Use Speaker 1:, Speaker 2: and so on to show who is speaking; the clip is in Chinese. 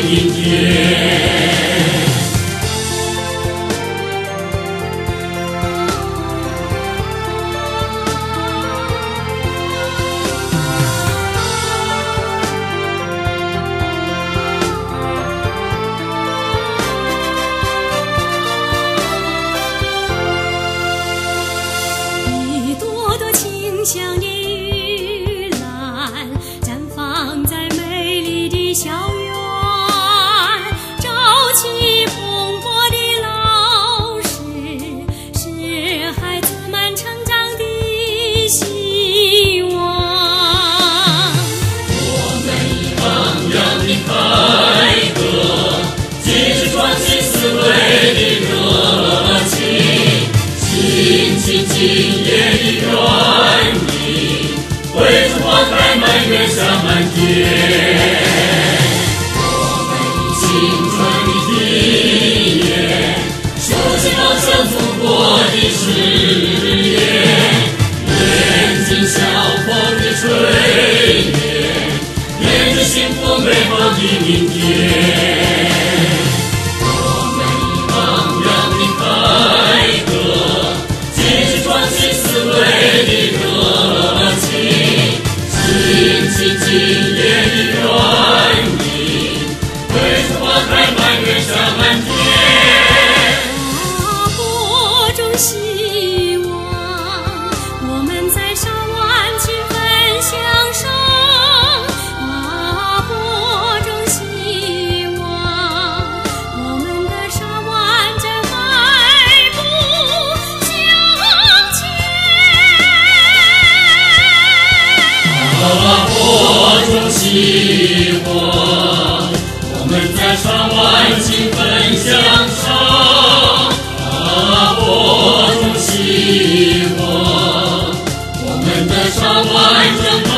Speaker 1: 明天。
Speaker 2: 像玉兰绽放在美丽的校园，朝气蓬勃的老师是孩子们成长的希望。
Speaker 1: 我们以昂扬的凯歌，继续创新思维的热情，辛勤敬业的愿意，为主花开满月下满天。我们以青春的体验，书写高声祖国的誓言，眼睛笑风的吹面，沿着幸福美好的明天。我们以昂扬的凯歌，继续创新思维的热情，辛勤敬业的愿意，为主花开满月下满天。
Speaker 2: 播种希望，我们在沙湾去分享生。播种希望，我们的沙湾正迈步向前。
Speaker 1: 播种希望，我们在沙湾勤奋向上。播种希望，我们的沙湾正